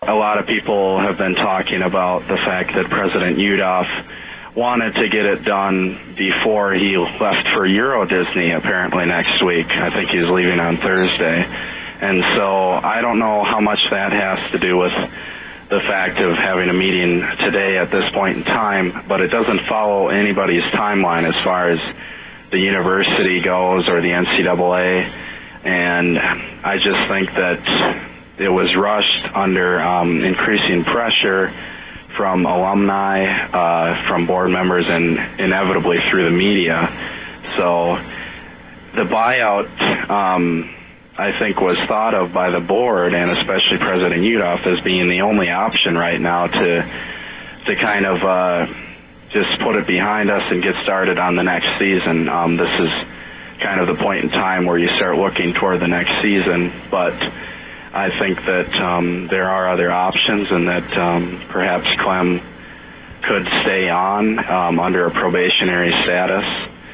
A lot of people have been talking about the fact that President Yudof wanted to get it done before he left for Euro Disney apparently next week. I think he's leaving on Thursday. And so I don't know how much that has to do with the fact of having a meeting today at this point in time, but it doesn't follow anybody's timeline as far as the university goes or the NCAA. And I just think that it was rushed under increasing pressure from alumni, from board members, and inevitably through the media. So the buyout, I think, was thought of by the board and especially President Yudof as being the only option right now to kind of just put it behind us and get started on the next season. This is kind of the point in time where you start looking toward the next season, but I think that there are other options and that perhaps Clem could stay on under a probationary status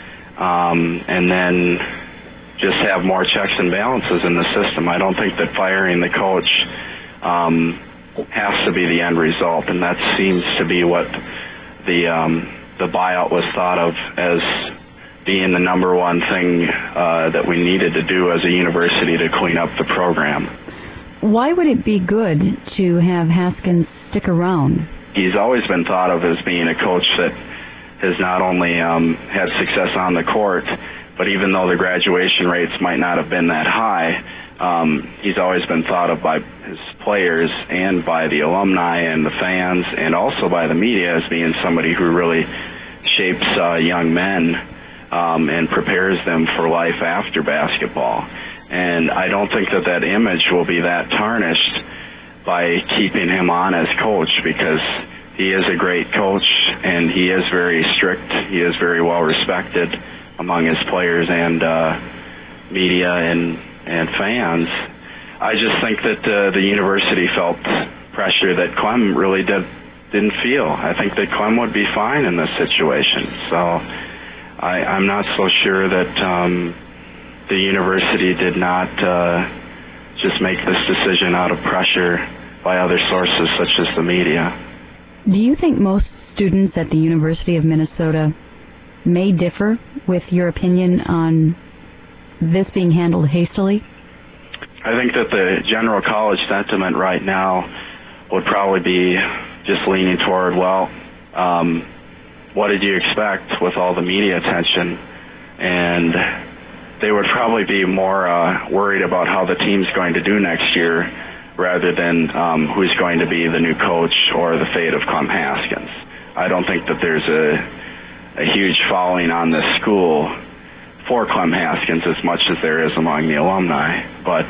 and then just have more checks and balances in the system. I don't think that firing the coach has to be the end result, and that seems to be what the buyout was thought of as being the number one thing that we needed to do as a university to clean up the program. Why would it be good to have Haskins stick around? He's always been thought of as being a coach that has not only had success on the court, but even though the graduation rates might not have been that high, he's always been thought of by his players and by the alumni and the fans and also by the media as being somebody who really shapes young men and prepares them for life after basketball. And I don't think that image will be that tarnished by keeping him on as coach, because he is a great coach and he is very strict. He is very well respected among his players and media and fans. I just think that the university felt pressure that Clem really didn't feel. I think that Clem would be fine in this situation. So I'm not so sure that the university did not just make this decision out of pressure by other sources such as the media. Do you think most students at the University of Minnesota may differ with your opinion on this being handled hastily? I think that the general college sentiment right now would probably be just leaning toward, well, what did you expect with all the media attention? And they would probably be more worried about how the team's going to do next year rather than who's going to be the new coach or the fate of Clem Haskins. I don't think that there's a huge following on this school for Clem Haskins as much as there is among the alumni.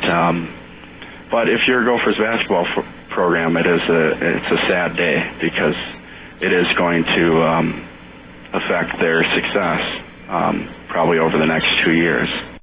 But if you're a Gophers basketball program, it's a sad day because it is going to affect their success probably over the next 2 years.